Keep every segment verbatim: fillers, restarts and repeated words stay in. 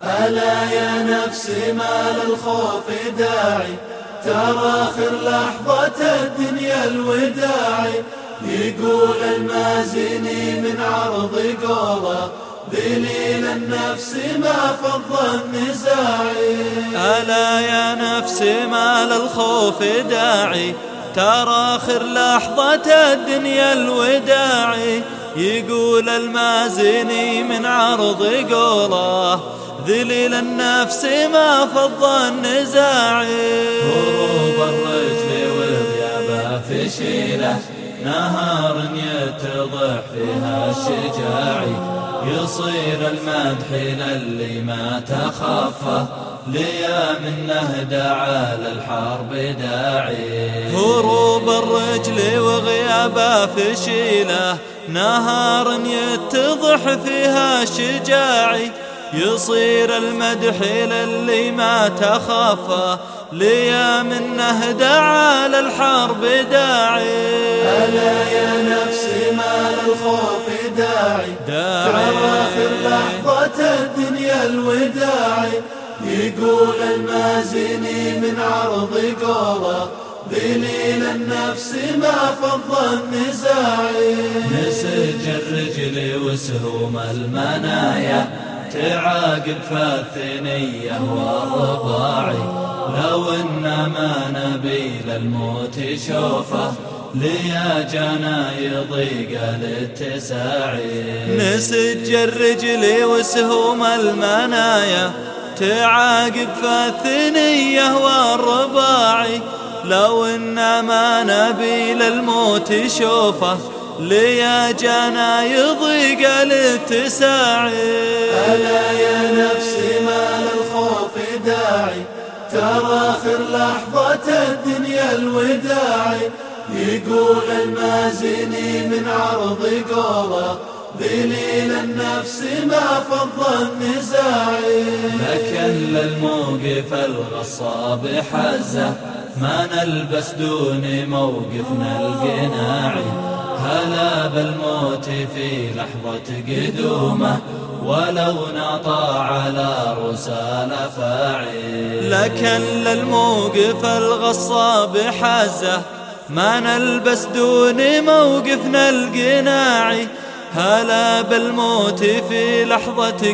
ألا يا نفسي ما للخوف داعي، ترى آخر لحظة الدنيا الوداعي. يقول المازني من عرض قوله ذليل النفس ما فض النزاعي. ألا يا نفسي ما للخوف داعي، ترى آخر لحظة الدنيا الوداعي. يقول المازني من عرض قوله ذليل النفس ما فض النزاعي. هروب الرجل وغيابه في شيله، نهار يتضح فيها الشجاعي. يصير المدح للي ما تخفى، ليا منه دعا للحرب داعي. هروب الرجل وغيابه في شيله، نهار يتضح فيها الشجاعي. يصير المدح للي ما تخفى، ليا منه دعا للحرب داعي. ألا يا نفسي ما للخوف داعي، ترى آخر لحظة الدنيا الوداعي. يقول المازني من عرض قوله ذليل النفس ما فض النزاعي. نسج الرجل وسهوم المنايا، تعاقب فالثنية والرباعي. لو إن ما نبيل الموت شوفه، ليا جانا يضيق الاتساعي. نسج الرجل وسهوم المنايا، تعاقب فالثنية والرباعي. لو إن ما نبيل الموت شوفه، ليا جانا يضيق الاتساعي. ألا يا نفسي ما للخوف داعي، ترى آخر لحظة الدنيا الوداعي. يقول المازني من عرض قوله ذليل النفس ما فض النزاعي. لكن للموقف الغصاب حزة، ما نلبس دون موقفنا القناعي. هلا بالموت في لحظة قدومه، ولو نطى على رسال فاعل. لكن للموقف الغصاب حزة، ما نلبس دون موقفنا القناعي. هلا بالموت في لحظة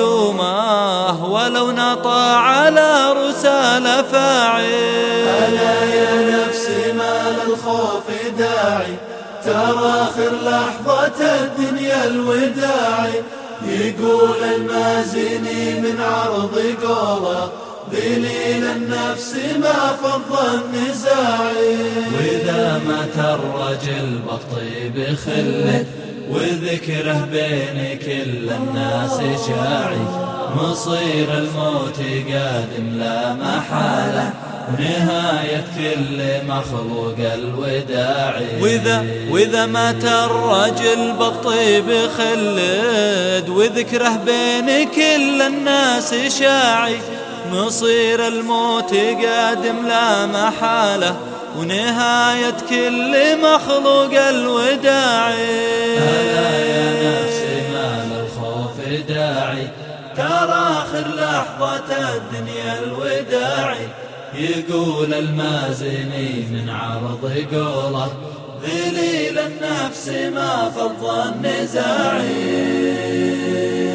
قدومه، ولو نطى على رسال فاعل. ألا يا نفسي ما للخوف داعي، ترى آخر لحظة الدنيا الوداعي. يقول المازني من عرض قوله ذليل النفس ما فض النزاعي. وإذا مات الرجل بالطيب خلد، وذكره بين كل الناس شاعي. مصير الموت قادم لا محالة، ونهاية كل مخلوق الوداعي. وإذا وإذا مات الرجل بالطيب خلد، وذكره بين كل الناس شاعي. مصير الموت قادم لا محالة، ونهاية كل مخلوق الوداعي. ألا يا نفسي ما للخوف داعي، ترى آخر لحظة الدنيا الوداعي. يقول المازني من عرض قوله ذليل النفس ما فض النزاعي.